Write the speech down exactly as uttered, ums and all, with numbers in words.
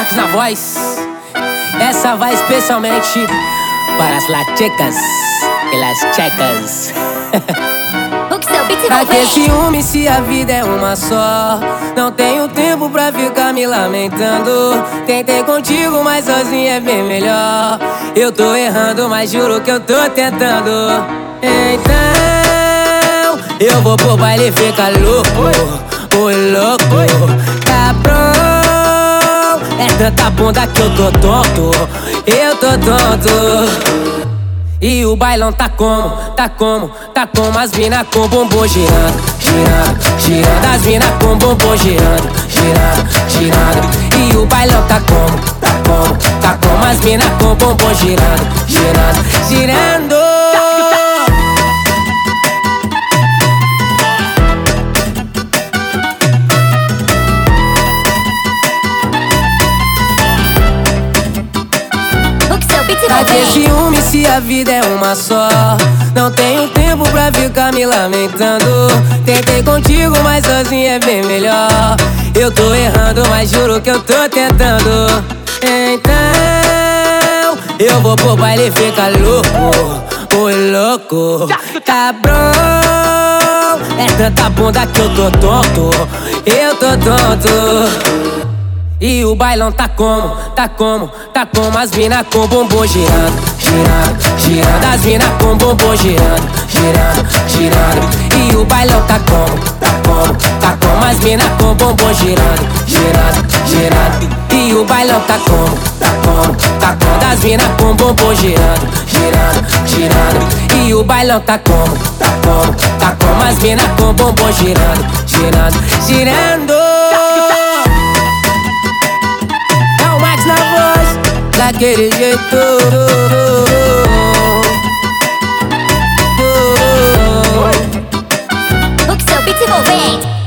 Max na voz. Essa vai especialmente para as lachecas e las checas. Pra que ciúme se a vida é uma só? Não tenho tempo pra ficar me lamentando. Tentei contigo, mas sozinho é bem melhor. Eu tô errando, mas juro que eu tô tentando. Então eu vou pro baile ficar louco, oi louco, cabrão. É tanta bunda que eu tô tonto, eu tô tonto. E o bailão tá como, tá como, tá como as mina com bumbum girando, girando, girando. As mina com bumbum girando, girando, girando. E o bailão tá como, tá como, tá como as mina com bumbum girando, girando, girando. Pra que ciúme se a vida é uma só? Não tenho tempo pra ficar me lamentando. Tentei contigo, mas sozinho é bem melhor. Eu tô errando, mas juro que eu tô tentando. Então eu vou pro baile ficar louco, oi louco, cabrão. É tanta bunda que eu tô tonto, eu tô tonto. E o bailão tá como, tá como, tá como as mina com bumbum girando, girando, girando. As mina com bumbum girando, girando, girando. E o bailão tá como, tá como, tá como as mina com bumbum girando, girando, girando. E o bailão tá como, tá como, tá como das mina com bumbum girando, girando, girando. E o bailão tá como, tá como, tá como as mina com bumbum girando, girando, girando. Na voz, daquele jeito. O que seu beat envolvente.